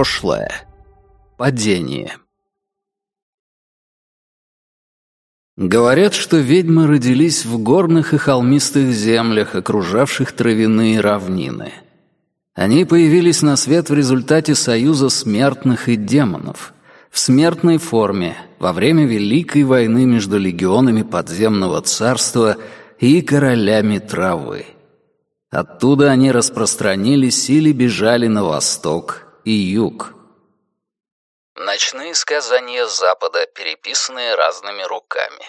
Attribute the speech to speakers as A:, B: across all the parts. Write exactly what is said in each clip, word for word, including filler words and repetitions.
A: Прошлое. Падение. Говорят, что ведьмы родились в горных и холмистых землях, окружавших травяные равнины. Они появились на свет в результате союза смертных и демонов, в смертной форме, во время Великой войны между легионами подземного царства и королями травы. Оттуда они распространились или бежали на восток и юг. Ночные сказания Запада, переписанные разными руками.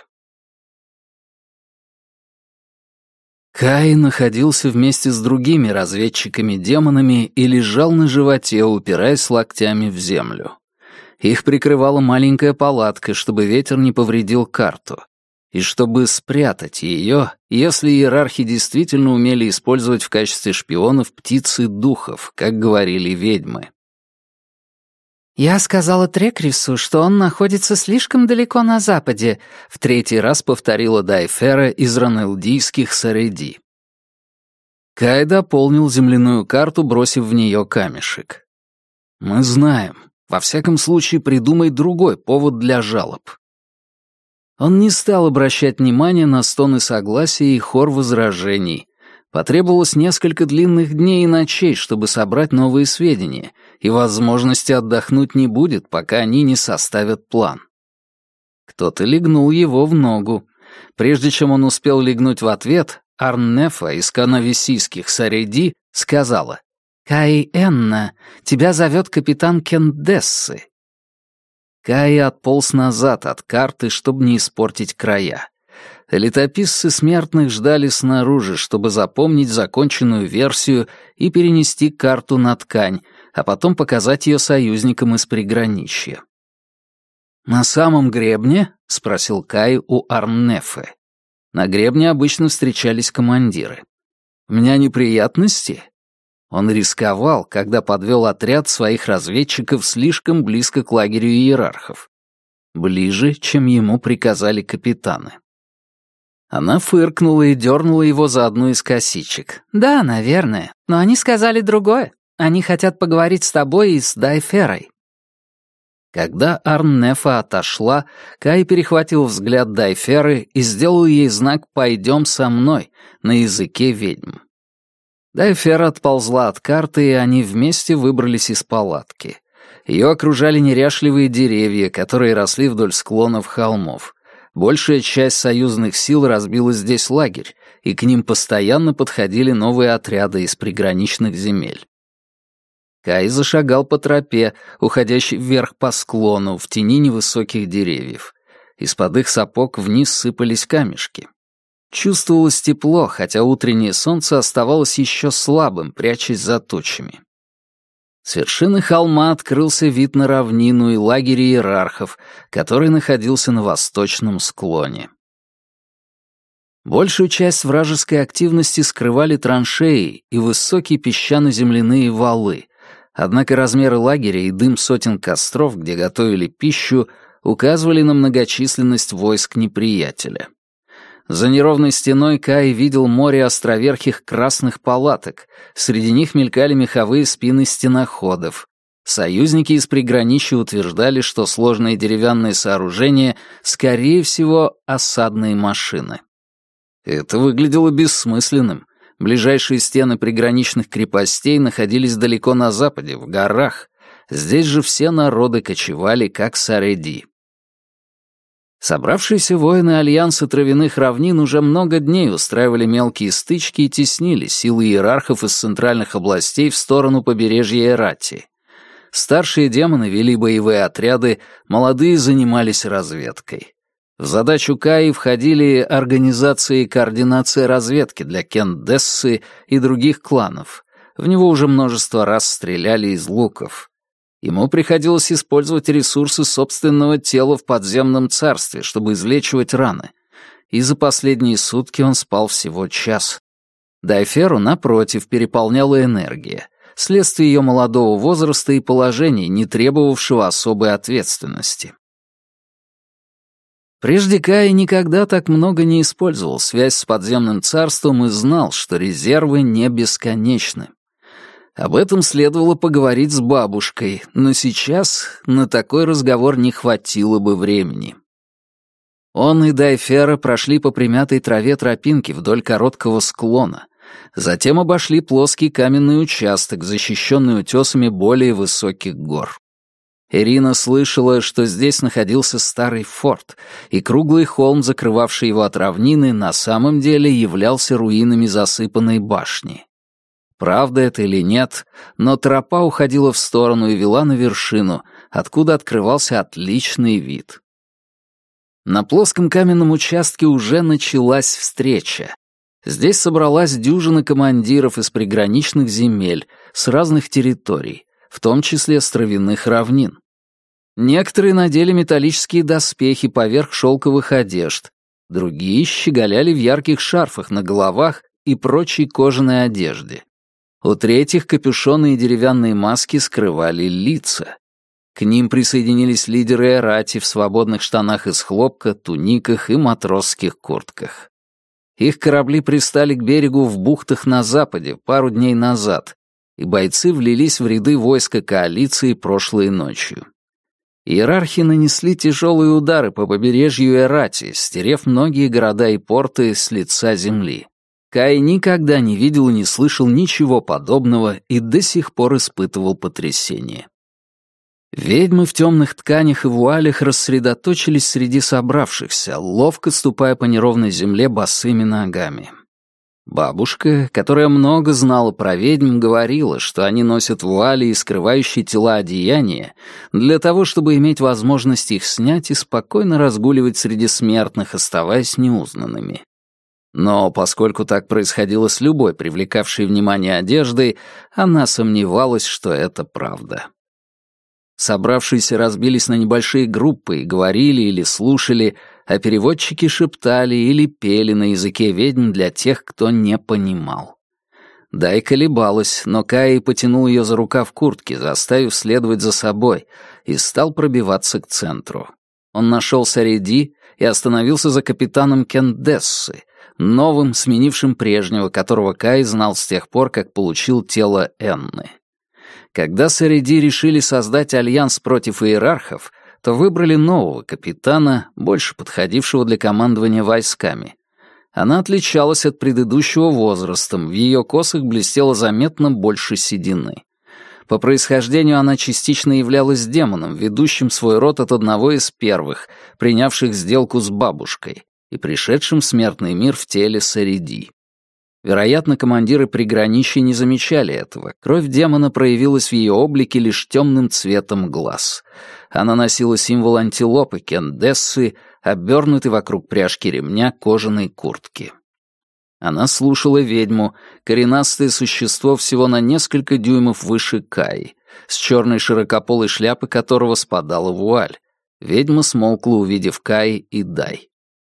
A: Кай находился вместе с другими разведчиками-демонами и лежал на животе, упираясь локтями в землю. Их прикрывала маленькая палатка, чтобы ветер не повредил карту, и чтобы спрятать ее, если иерархи действительно умели использовать в качестве шпионов птиц и духов, как говорили ведьмы.
B: «Я сказала Трекрису, что он находится слишком далеко на западе», — в третий раз повторила Дайфера из ранелдийских Сареди.
A: Кай дополнил земляную карту, бросив в нее камешек. «Мы знаем. Во всяком случае, придумай другой повод для жалоб». Он не стал обращать внимания на стоны согласия и хор возражений. Потребовалось несколько длинных дней и ночей, чтобы собрать новые сведения, и возможности отдохнуть не будет, пока они не составят план. Кто-то легнул его в ногу. Прежде чем он успел легнуть в ответ, Арннефа из канависийских Сареди сказала: «Кай Энна, тебя зовет капитан Кендессы». Кай отполз назад от карты, чтобы не испортить края. Летописцы смертных ждали снаружи, чтобы запомнить законченную версию и перенести карту на ткань, а потом показать ее союзникам из приграничья. «На самом гребне?» — спросил Кай у Арннефы. На гребне обычно встречались командиры. «У меня неприятности?» Он рисковал, когда подвел отряд своих разведчиков слишком близко к лагерю иерархов. Ближе, чем ему приказали капитаны. Она фыркнула и дернула его за одну из косичек.
B: «Да, наверное. Но они сказали другое. Они хотят поговорить с тобой и с Дайферой».
A: Когда Арннефа отошла, Кай перехватил взгляд Дайферы и сделал ей знак «Пойдем со мной» на языке ведьм. Дайфера отползла от карты, и они вместе выбрались из палатки. Ее окружали неряшливые деревья, которые росли вдоль склонов холмов. Большая часть союзных сил разбила здесь лагерь, и к ним постоянно подходили новые отряды из приграничных земель. Кай зашагал по тропе, уходящей вверх по склону, в тени невысоких деревьев. Из-под их сапог вниз сыпались камешки. Чувствовалось тепло, хотя утреннее солнце оставалось еще слабым, прячась за тучами. С вершины холма открылся вид на равнину и лагерь иерархов, который находился на восточном склоне. Большую часть вражеской активности скрывали траншеи и высокие песчано-земляные валы, однако размеры лагеря и дым сотен костров, где готовили пищу, указывали на многочисленность войск неприятеля. За неровной стеной Кай видел море островерхих красных палаток, среди них мелькали меховые спины стеноходов. Союзники из приграничья утверждали, что сложные деревянные сооружения, скорее всего, осадные машины. Это выглядело бессмысленным. Ближайшие стены приграничных крепостей находились далеко на западе, в горах. Здесь же все народы кочевали, как Сареди. Собравшиеся воины Альянса Травяных Равнин уже много дней устраивали мелкие стычки и теснили силы иерархов из центральных областей в сторону побережья Эрати. Старшие демоны вели боевые отряды, молодые занимались разведкой. В задачу Каи входили организация и координация разведки для Кендессы и других кланов. В него уже множество раз стреляли из луков. Ему приходилось использовать ресурсы собственного тела в подземном царстве, чтобы излечивать раны. И за последние сутки он спал всего час. Дайферу, напротив, переполняла энергия, следствие ее молодого возраста и положения, не требовавшего особой ответственности. Прежде Кай никогда так много не использовал связь с подземным царством и знал, что резервы не бесконечны. Об этом следовало поговорить с бабушкой, но сейчас на такой разговор не хватило бы времени. Он и Дайфера прошли по примятой траве тропинки вдоль короткого склона, затем обошли плоский каменный участок, защищенный утесами более высоких гор. Ирина слышала, что здесь находился старый форт, и круглый холм, закрывавший его от равнины, на самом деле являлся руинами засыпанной башни. Правда это или нет, но тропа уходила в сторону и вела на вершину, откуда открывался отличный вид. На плоском каменном участке уже началась встреча. Здесь собралась дюжина командиров из приграничных земель, с разных территорий, в том числе с травяных равнин. Некоторые надели металлические доспехи поверх шелковых одежд, другие щеголяли в ярких шарфах на головах и прочей кожаной одежде. У третьих капюшоны и деревянные маски скрывали лица. К ним присоединились лидеры Эрати в свободных штанах из хлопка, туниках и матросских куртках. Их корабли пристали к берегу в бухтах на западе пару дней назад, и бойцы влились в ряды войска коалиции прошлой ночью. Иерархи нанесли тяжелые удары по побережью Эрати, стерев многие города и порты с лица земли. Кай никогда не видел и не слышал ничего подобного и до сих пор испытывал потрясение. Ведьмы в темных тканях и вуалях рассредоточились среди собравшихся, ловко ступая по неровной земле босыми ногами. Бабушка, которая много знала про ведьм, говорила, что они носят вуали и скрывающие тела одеяния для того, чтобы иметь возможность их снять и спокойно разгуливать среди смертных, оставаясь неузнанными. Но поскольку так происходило с любой привлекавшей внимание одеждой, она сомневалась, что это правда. Собравшиеся разбились на небольшие группы и говорили или слушали, а переводчики шептали или пели на языке ведьм для тех, кто не понимал. Дай колебалась, но Кай потянул ее за рукав куртки, заставив следовать за собой, и стал пробиваться к центру. Он нашел Сареди и остановился за капитаном Кендессы, новым, сменившим прежнего, которого Кай знал с тех пор, как получил тело Энны. Когда Сареди решили создать альянс против иерархов, то выбрали нового капитана, больше подходившего для командования войсками. Она отличалась от предыдущего возрастом, в ее косах блестело заметно больше седины. По происхождению она частично являлась демоном, ведущим свой род от одного из первых, принявших сделку с бабушкой, и пришедшим в смертный мир в теле Сареди. Вероятно, командиры приграничья не замечали этого. Кровь демона проявилась в ее облике лишь темным цветом глаз. Она носила символ антилопы Кендессы, обернутый вокруг пряжки ремня кожаной куртки. Она слушала ведьму, коренастое существо всего на несколько дюймов выше Каи, с черной широкополой шляпы которого спадала вуаль. Ведьма смолкла, увидев Каи и Дай.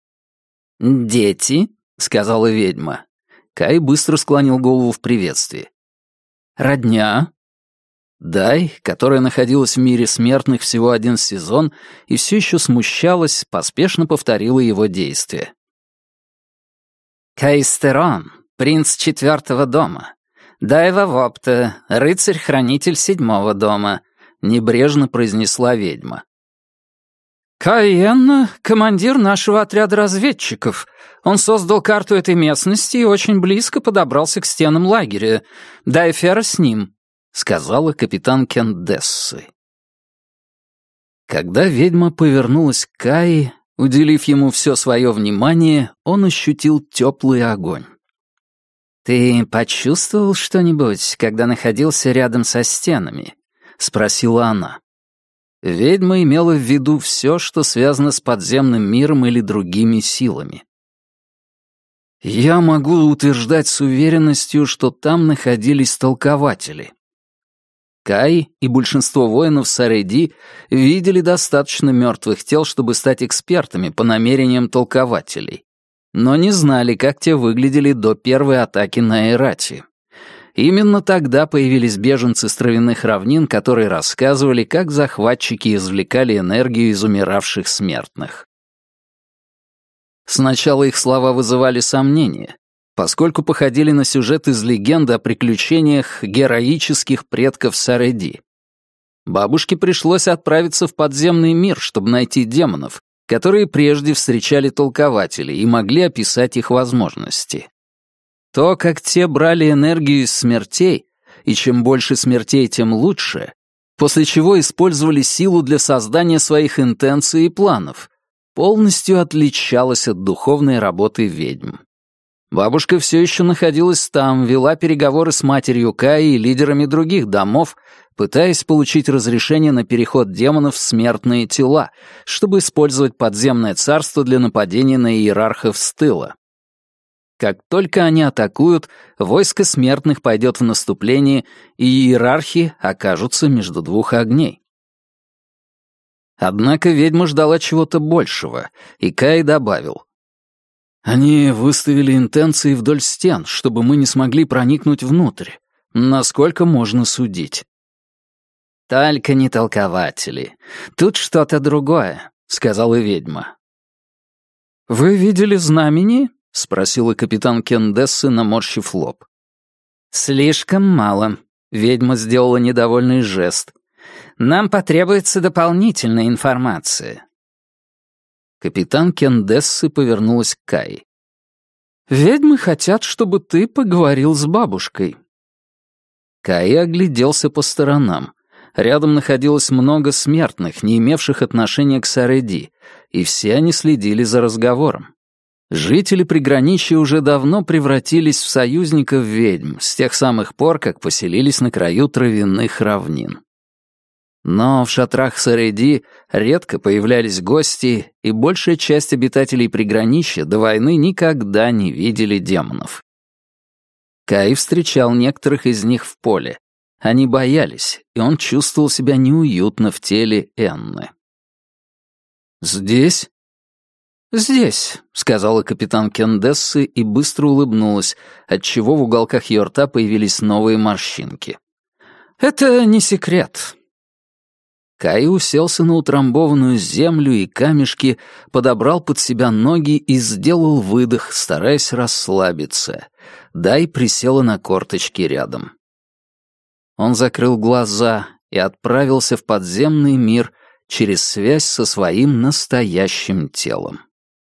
A: «Дети», — сказала ведьма. Кай быстро склонил голову в приветствии. «Родня?» Дай, которая находилась в мире смертных всего один сезон и все еще смущалась, поспешно повторила его действия. «Каистерон, принц четвертого дома. Дайва Вопта, рыцарь-хранитель седьмого дома», — небрежно произнесла ведьма. «Каиенна — командир нашего отряда разведчиков. Он создал карту этой местности и очень близко подобрался к стенам лагеря. Дайфера с ним», — сказала капитан Кендессы. Когда ведьма повернулась к Каи, уделив ему все свое внимание, он ощутил теплый огонь. «Ты почувствовал что-нибудь, когда находился рядом со стенами?» — спросила она. Ведьма имела в виду все, что связано с подземным миром или другими силами. «Я могу утверждать с уверенностью, что там находились толкователи». Кай и большинство воинов Сареди видели достаточно мертвых тел, чтобы стать экспертами по намерениям толкователей, но не знали, как те выглядели до первой атаки на Эрати. Именно тогда появились беженцы с травяных равнин, которые рассказывали, как захватчики извлекали энергию из умиравших смертных. Сначала их слова вызывали сомнения. поскольку походили на сюжет из легенды о приключениях героических предков Сареди. Бабушке пришлось отправиться в подземный мир, чтобы найти демонов, которые прежде встречали толкователей и могли описать их возможности. То, как те брали энергию из смертей, и чем больше смертей, тем лучше, после чего использовали силу для создания своих интенций и планов, полностью отличалось от духовной работы ведьм. Бабушка все еще находилась там, вела переговоры с матерью Каи и лидерами других домов, пытаясь получить разрешение на переход демонов в смертные тела, чтобы использовать подземное царство для нападения на иерархов с тыла. Как только они атакуют, войско смертных пойдет в наступление, и иерархи окажутся между двух огней. Однако ведьма ждала чего-то большего, и Кай добавил: «Они выставили интенции вдоль стен, чтобы мы не смогли проникнуть внутрь, насколько можно судить». «Только не толкователи. Тут что-то другое», — сказала ведьма. «Вы видели знамени?» — спросила капитан Кендессы, наморщив лоб. «Слишком мало», — ведьма сделала недовольный жест. «Нам потребуется дополнительная информация». Капитан Кендессы повернулась к Кай. «Ведьмы хотят, чтобы ты поговорил с бабушкой». Кай огляделся по сторонам. Рядом находилось много смертных, не имевших отношения к Сареди, и все они следили за разговором. Жители приграничья уже давно превратились в союзников ведьм с тех самых пор, как поселились на краю травяных равнин. Но в шатрах Сареди редко появлялись гости, и большая часть обитателей приграничья до войны никогда не видели демонов. Кай встречал некоторых из них в поле. Они боялись, и он чувствовал себя неуютно в теле Энны. «Здесь?» «Здесь», — сказала капитан Кендессы и быстро улыбнулась, отчего в уголках ее рта появились новые морщинки. «Это не секрет». Кай уселся на утрамбованную землю и камешки, подобрал под себя ноги и сделал выдох, стараясь расслабиться. Дай присела на корточки рядом. Он закрыл глаза и отправился в подземный мир через связь со своим настоящим телом.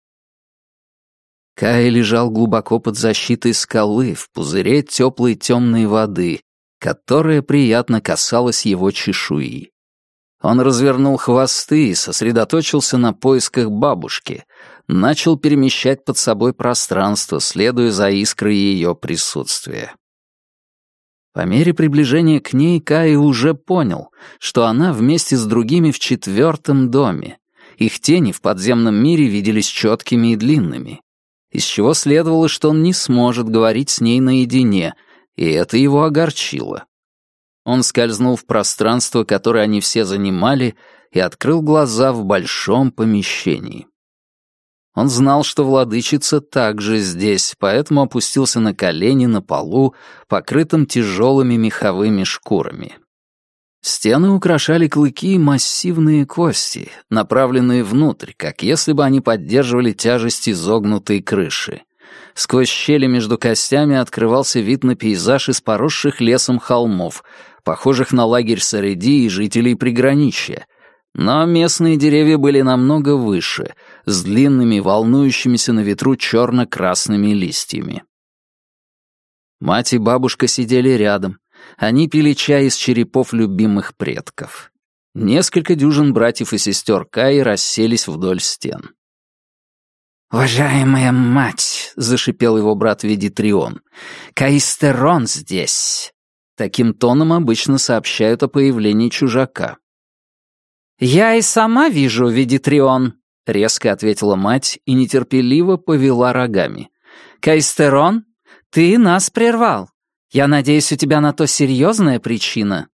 A: Кай лежал глубоко под защитой скалы в пузыре теплой темной воды, которая приятно касалась его чешуи. Он развернул хвосты и сосредоточился на поисках бабушки, начал перемещать под собой пространство, следуя за искрой ее присутствия. По мере приближения к ней Кай уже понял, что она вместе с другими в четвертом доме. Их тени в подземном мире виделись четкими и длинными, из чего следовало, что он не сможет говорить с ней наедине, и это его огорчило. Он скользнул в пространство, которое они все занимали, и открыл глаза в большом помещении. Он знал, что владычица также здесь, поэтому опустился на колени на полу, покрытым тяжелыми меховыми шкурами. Стены украшали клыки и массивные кости, направленные внутрь, как если бы они поддерживали тяжесть изогнутой крыши. Сквозь щели между костями открывался вид на пейзаж из поросших лесом холмов, похожих на лагерь Сареди и жителей приграничья. Но местные деревья были намного выше, с длинными, волнующимися на ветру черно-красными листьями. Мать и бабушка сидели рядом. Они пили чай из черепов любимых предков. Несколько дюжин братьев и сестер Каи расселись вдоль стен. «Уважаемая мать», — зашипел его брат Ведитрион, — «Каистерон здесь». Таким тоном обычно сообщают о появлении чужака. «Я и сама вижу, Ведитрион», — резко ответила мать и нетерпеливо повела рогами. «Каистерон, ты нас прервал. Я надеюсь, у тебя на то серьезная причина».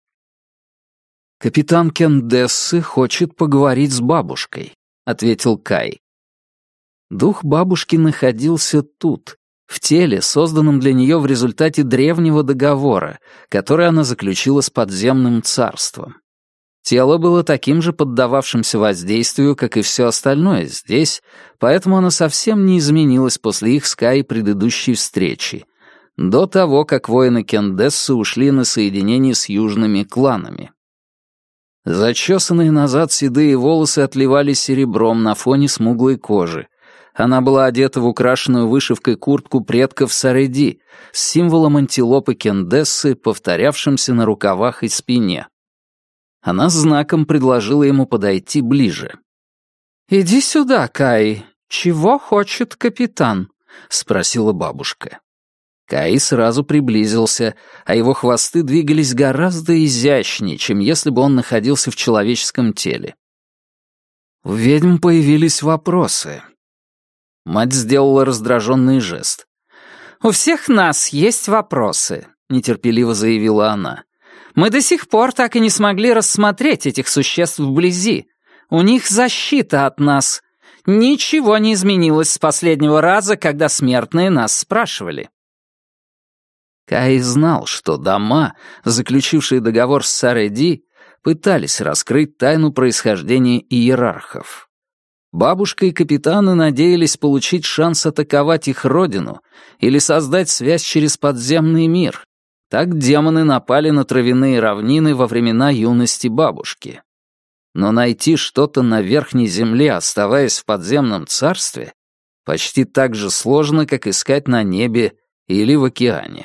A: «Капитан Кендессы хочет поговорить с бабушкой», — ответил Кай. Дух бабушки находился тут, в теле, созданном для нее в результате древнего договора, который она заключила с подземным царством. Тело было таким же поддававшимся воздействию, как и все остальное здесь, поэтому оно совсем не изменилось после их с Кай предыдущей встречи, до того, как воины Кендессы ушли на соединение с южными кланами. Зачесанные назад седые волосы отливали серебром на фоне смуглой кожи. Она была одета в украшенную вышивкой куртку предков Сареди с символом антилопы Кендессы, повторявшимся на рукавах и спине. Она знаком предложила ему подойти ближе. «Иди сюда, Кай. Чего хочет капитан?» — спросила бабушка. Кай сразу приблизился, а его хвосты двигались гораздо изящнее, чем если бы он находился в человеческом теле. У ведьм появились вопросы. Мать сделала раздраженный жест. «У всех нас есть вопросы», — нетерпеливо заявила она. «Мы до сих пор так и не смогли рассмотреть этих существ вблизи. У них защита от нас. Ничего не изменилось с последнего раза, когда смертные нас спрашивали». Кай знал, что дома, заключившие договор с Сареди, пытались раскрыть тайну происхождения иерархов. Бабушка и капитаны надеялись получить шанс атаковать их родину или создать связь через подземный мир. Так демоны напали на травяные равнины во времена юности бабушки. Но найти что-то на верхней земле, оставаясь в подземном царстве, почти так же сложно, как искать на небе или в океане.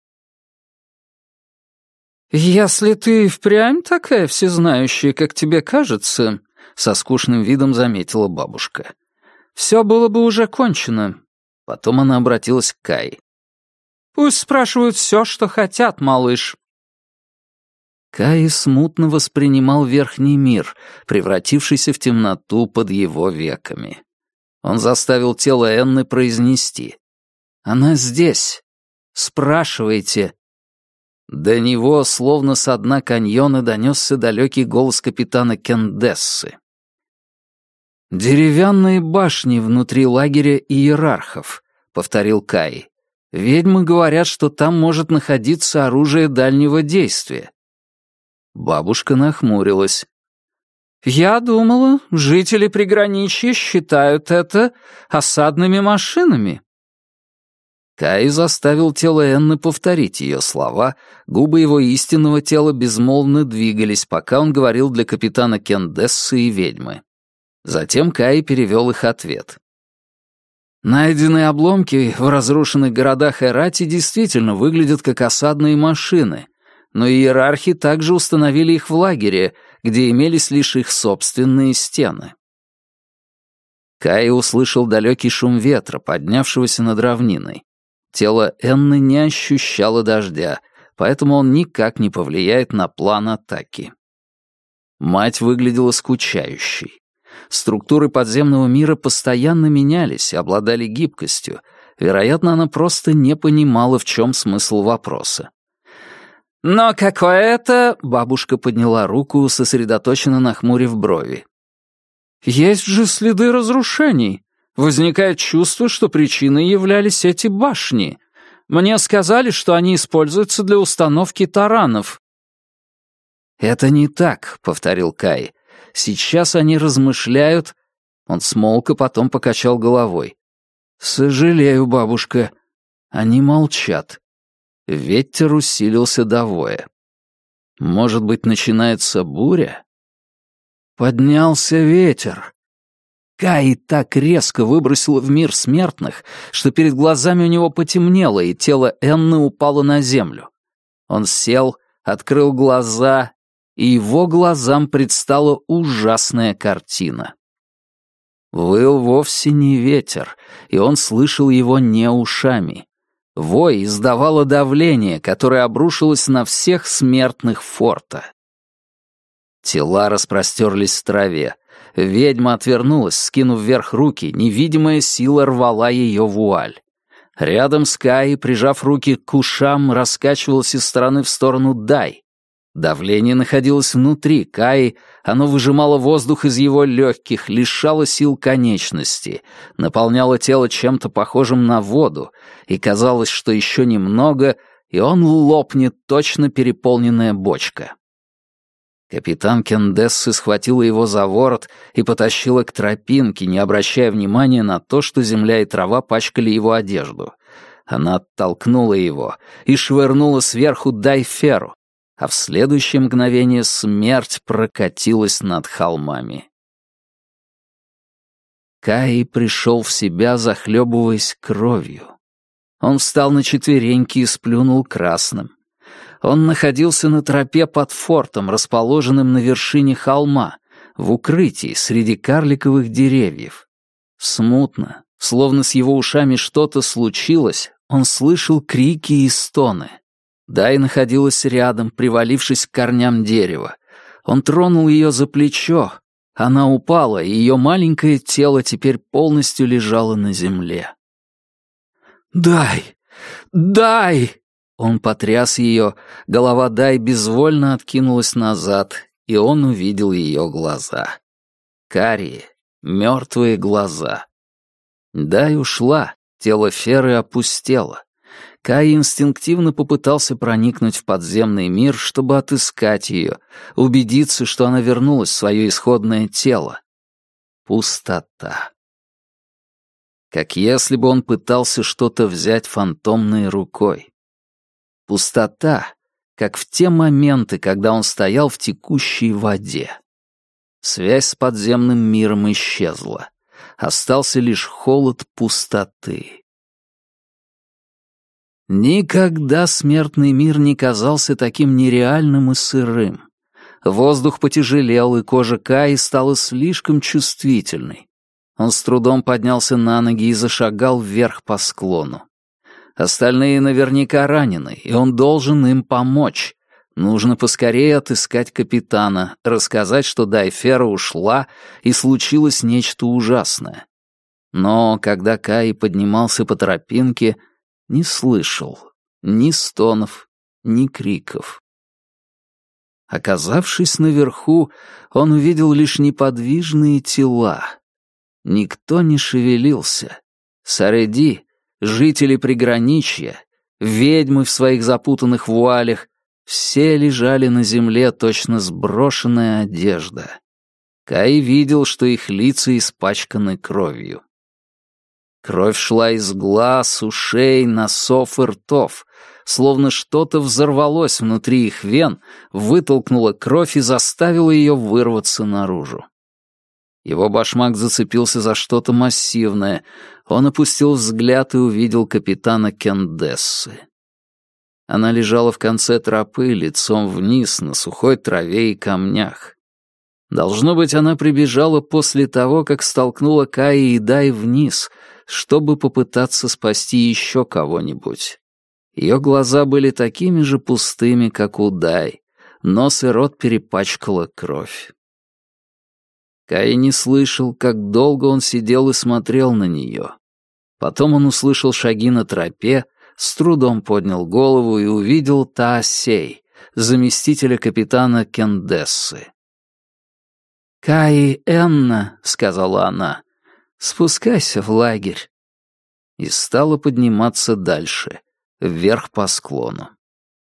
A: «Если ты впрямь такая всезнающая, как тебе кажется», — со скучным видом заметила бабушка, — «все было бы уже кончено». Потом она обратилась к Кай. «Пусть спрашивают все, что хотят, малыш». Кай смутно воспринимал верхний мир, превратившийся в темноту под его веками. Он заставил тело Энны произнести: «Она здесь. Спрашивайте». До него, словно со дна каньона, донесся далекий голос капитана Кендессы. «Деревянные башни внутри лагеря иерархов», — повторил Кай. «Ведьмы говорят, что там может находиться оружие дальнего действия». Бабушка нахмурилась. «Я думала, жители приграничья считают это осадными машинами». Кай заставил тело Энны повторить ее слова, губы его истинного тела безмолвно двигались, пока он говорил для капитана Кендессы и ведьмы. Затем Кай перевел их ответ. «Найденные обломки в разрушенных городах Эрати действительно выглядят как осадные машины, но иерархи также установили их в лагере, где имелись лишь их собственные стены». Кай услышал далекий шум ветра, поднявшегося над равниной. Тело Энны не ощущало дождя, поэтому он никак не повлияет на план атаки. Мать выглядела скучающей. Структуры подземного мира постоянно менялись и обладали гибкостью. Вероятно, она просто не понимала, в чем смысл вопроса. «Но какое это...» — бабушка подняла руку, сосредоточенно нахмурив брови. «Есть же следы разрушений. Возникает чувство, что причиной являлись эти башни. Мне сказали, что они используются для установки таранов». «Это не так», — повторил Кай. «Сейчас они размышляют...» Он смолк, а потом покачал головой. «Сожалею, бабушка. Они молчат». Ветер усилился до воя. «Может быть, начинается буря?» Поднялся ветер. Кай так резко выбросило в мир смертных, что перед глазами у него потемнело, и тело Энны упало на землю. Он сел, открыл глаза, и его глазам предстала ужасная картина. Выл вовсе не ветер, и он слышал его не ушами. Вой издавало давление, которое обрушилось на всех смертных форта. Тела распростерлись в траве. Ведьма отвернулась, скинув вверх руки, невидимая сила рвала ее вуаль. Рядом с Кай, прижав руки к ушам, раскачивалась из стороны в сторону Дай. Давление находилось внутри Каи, оно выжимало воздух из его легких, лишало сил конечностей, наполняло тело чем-то похожим на воду, и казалось, что еще немного, и он лопнет точно переполненная бочка. Капитан Кендессы схватила его за ворот и потащила к тропинке, не обращая внимания на то, что земля и трава пачкали его одежду. Она оттолкнула его и швырнула сверху Дайферу, а в следующее мгновение смерть прокатилась над холмами. Каи пришел в себя, захлебываясь кровью. Он встал на четвереньки и сплюнул красным. Он находился на тропе под фортом, расположенным на вершине холма, в укрытии среди карликовых деревьев. Смутно, словно с его ушами что-то случилось, он слышал крики и стоны. Дай находилась рядом, привалившись к корням дерева. Он тронул ее за плечо. Она упала, и ее маленькое тело теперь полностью лежало на земле. «Дай! Дай!» Он потряс ее, голова Дай безвольно откинулась назад, и он увидел ее глаза. Карие, мертвые глаза. Дай ушла, тело Феры опустело. Кай инстинктивно попытался проникнуть в подземный мир, чтобы отыскать ее, убедиться, что она вернулась в свое исходное тело. Пустота. Как если бы он пытался что-то взять фантомной рукой. Пустота, как в те моменты, когда он стоял в текущей воде. Связь с подземным миром исчезла. Остался лишь холод пустоты. Никогда смертный мир не казался таким нереальным и сырым. Воздух потяжелел, и кожа Каи стала слишком чувствительной. Он с трудом поднялся на ноги и зашагал вверх по склону. Остальные наверняка ранены, и он должен им помочь. Нужно поскорее отыскать капитана, рассказать, что Дайфера ушла, и случилось нечто ужасное. Но когда Кай поднимался по тропинке, не слышал ни стонов, ни криков. Оказавшись наверху, он увидел лишь неподвижные тела. Никто не шевелился. Сареди, жители приграничья, ведьмы в своих запутанных вуалях, все лежали на земле, точно сброшенная одежда. Кай видел, что их лица испачканы кровью. Кровь шла из глаз, ушей, носов и ртов, словно что-то взорвалось внутри их вен, вытолкнуло кровь и заставило ее вырваться наружу. Его башмак зацепился за что-то массивное. Он опустил взгляд и увидел капитана Кендессы. Она лежала в конце тропы, лицом вниз, на сухой траве и камнях. Должно быть, она прибежала после того, как столкнула Каи и Дай вниз, чтобы попытаться спасти еще кого-нибудь. Ее глаза были такими же пустыми, как у Дай. Нос и рот перепачкала кровь. Кай не слышал, как долго он сидел и смотрел на нее. Потом он услышал шаги на тропе, с трудом поднял голову и увидел Таосей, заместителя капитана Кендессы. «Каи Энна», — сказала она, — «спускайся в лагерь». И стала подниматься дальше, вверх по склону.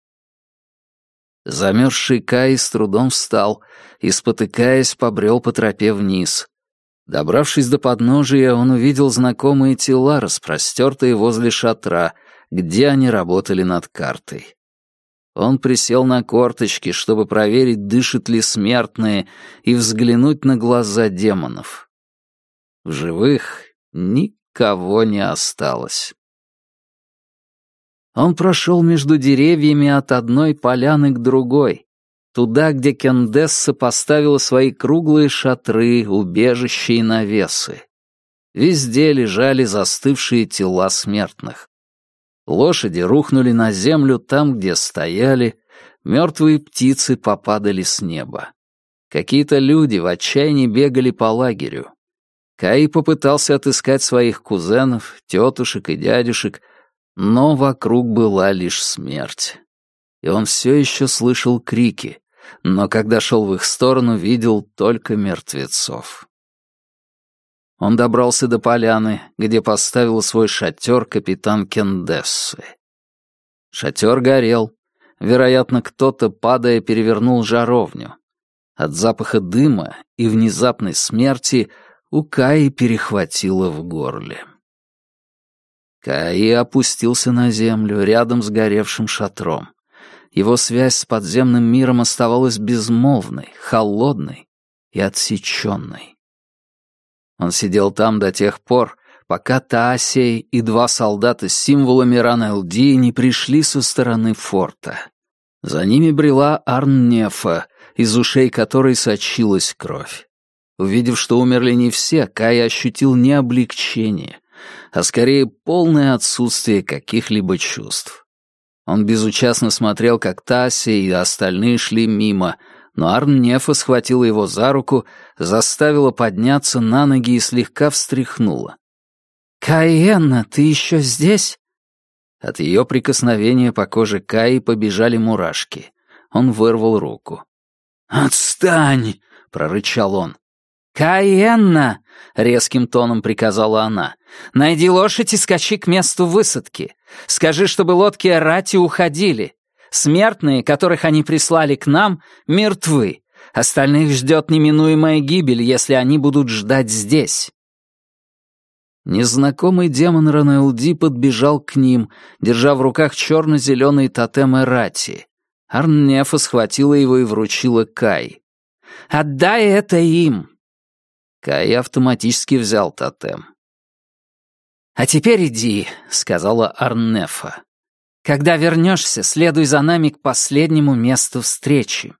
A: Замерзший Кай с трудом встал и, спотыкаясь, побрел по тропе вниз. Добравшись до подножия, он увидел знакомые тела, распростертые возле шатра, где они работали над картой. Он присел на корточки, чтобы проверить, дышат ли смертные, и взглянуть на глаза демонов. В живых никого не осталось. Он прошел между деревьями от одной поляны к другой, туда, где Кендесса поставила свои круглые шатры, убежища и навесы. Везде лежали застывшие тела смертных. Лошади рухнули на землю там, где стояли, мертвые птицы попадали с неба. Какие-то люди в отчаянии бегали по лагерю. Кай попытался отыскать своих кузенов, тетушек и дядюшек, но вокруг была лишь смерть. И он все еще слышал крики, но когда шел в их сторону, видел только мертвецов. Он добрался до поляны, где поставил свой шатер капитан Кендессы. Шатер горел. Вероятно, кто-то, падая, перевернул жаровню. От запаха дыма и внезапной смерти у Каи перехватило в горле. Каи опустился на землю рядом с горевшим шатром. Его связь с подземным миром оставалась безмолвной, холодной и отсеченной. Он сидел там до тех пор, пока Таасей и два солдата с символами Ран-эл-Ди не пришли со стороны форта. За ними брела Арн-Нефа, из ушей которой сочилась кровь. Увидев, что умерли не все, Кай ощутил не облегчение, а скорее полное отсутствие каких-либо чувств. Он безучастно смотрел, как Таасей и остальные шли мимо, но Арн-Нефа схватила его за руку, заставила подняться на ноги и слегка встряхнула. «Каиенна, ты еще здесь?» От ее прикосновения по коже Каи побежали мурашки. Он вырвал руку. «Отстань!» — прорычал он. «Каиенна!» — резким тоном приказала она. «Найди лошадь и скачи к месту высадки. Скажи, чтобы лодки Рати уходили. Смертные, которых они прислали к нам, мертвы. Остальных ждет неминуемая гибель, если они будут ждать здесь». Незнакомый демон Ран-эл-Ди подбежал к ним, держа в руках черно-зеленый тотем Рати. Арн-Нефа схватила его и вручила Кай. «Отдай это им!» Кай автоматически взял тотем. «А теперь иди», — сказала Арн-Нефа. «Когда вернешься, следуй за нами к последнему месту встречи».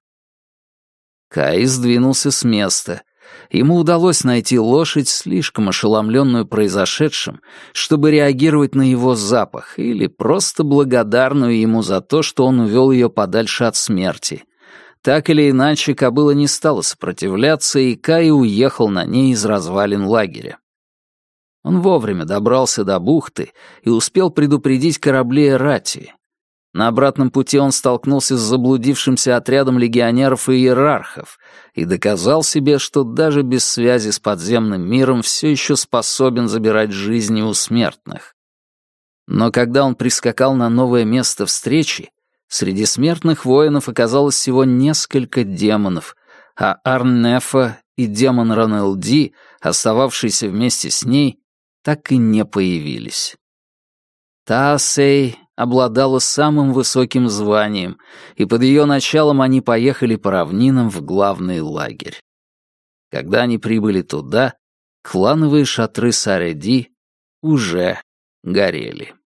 A: Кай сдвинулся с места. Ему удалось найти лошадь, слишком ошеломленную произошедшим, чтобы реагировать на его запах, или просто благодарную ему за то, что он увел ее подальше от смерти. Так или иначе, кобыла не стала сопротивляться, и Кай уехал на ней из развалин лагеря. Он вовремя добрался до бухты и успел предупредить корабли Рати. На обратном пути он столкнулся с заблудившимся отрядом легионеров и иерархов и доказал себе, что даже без связи с подземным миром все еще способен забирать жизни у смертных. Но когда он прискакал на новое место встречи, среди смертных воинов оказалось всего несколько демонов, а Арн-Нефа и демон Ран-эл-Ди, остававшиеся вместе с ней, так и не появились. Таасей обладала самым высоким званием, и под ее началом они поехали по равнинам в главный лагерь. Когда они прибыли туда, клановые шатры Сареди уже горели.